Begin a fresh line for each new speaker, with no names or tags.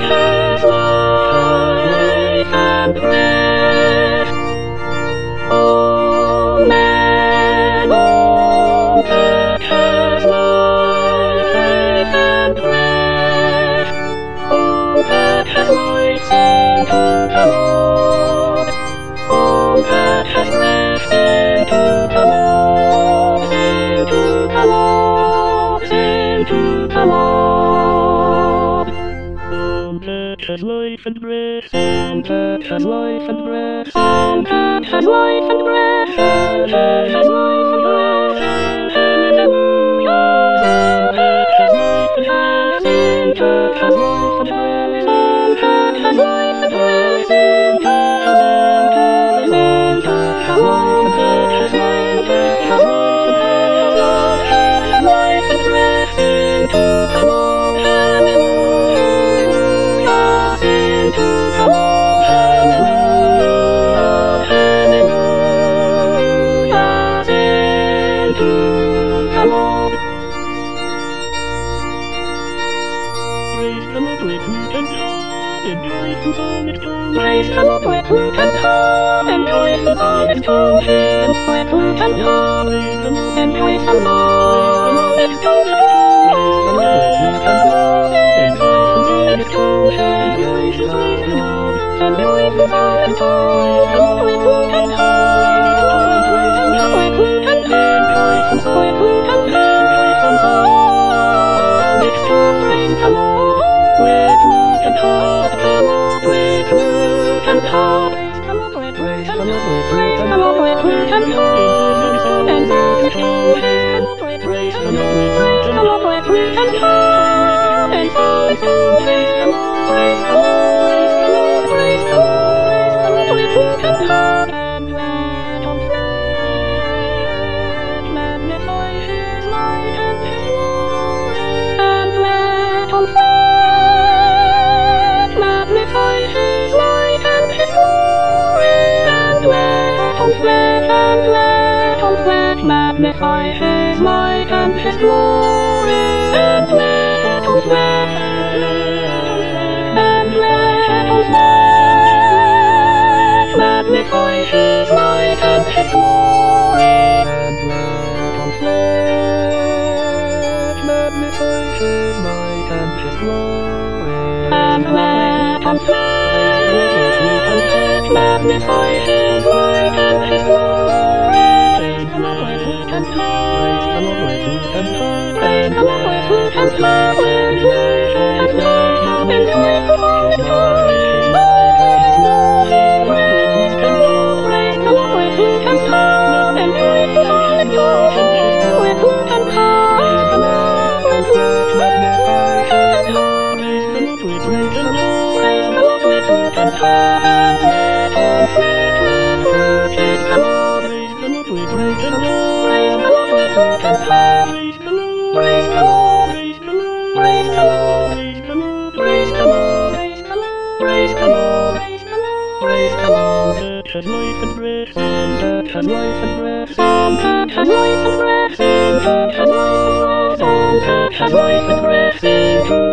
has life and breath. Oh man, old that has life and breath. All that has life sing to the Lord. All that has breath sing to the Lord. Sing to the Lord. Sing to the Lord. All that has life and breath. All that has life and breath. All that has life and breath. All that has life and breath. Hallelujah. All that has life and breath. Sing to the Lord. All that has life and breath. Sing to the Lord. All that has life and breath. Has life and breath. Has life and breath. All that has life and breath. Sing to the Lord. Hallelujah. Sing to the Lord. Hallelujah. Hallelujah. Sing to the Lord. Praise the Lord with hoot and horn, and joyful song and tongue. Praise the Lord with hoot and horn, and joyful song and tongue. With hoot and horn, and joyful song and tongue. Praise the Lord with hoot and horn, and joyful song and tongue. And joyful song and tongue, and joyful song and tongue. With hoot and horn, with hoot and horn, joyful song, with hoot and horn, joyful song. Next to praise the Lord. With hoot and horn, with hoot and horn. Praise the Lord with hoot and horn, with hoot and horn. And song and song. Praise the Lord with hoot and horn, with hoot and horn. And song and song. Praise the Lord, praise the Lord, praise the Lord, praise the Lord, with hoot and horn. And let on flesh magnify His might and His glory. And let on flesh magnify His might and His glory. And let on flesh, and let on flesh magnify His might and His glory. And let on flesh, and let on flesh magnify His might and His glory. And let on flesh magnify His might and His glory. And let on flesh magnify His might and His glory. Praise the Lord with hoot and horn. Praise the Lord with hoot and horn. Praise the Lord with hoot and horn. And joyful song and tongue. Praise the Lord with hoot and horn. And joyful song and tongue. With hoot and horn. With hoot and horn. Praise the Lord with hoot and horn. Praise the Lord with hoot and horn. And let all flesh praise the Lord. Praise the Lord with hoot and horn. Praise the Lord with hoot and horn. Praise the Lord. Praise the Lord. Praise the Lord. Praise the Lord. Praise the Lord. Praise the Lord. That has life and breath. That has life and breath. That has life and breath. That has life and breath. That has life and breath.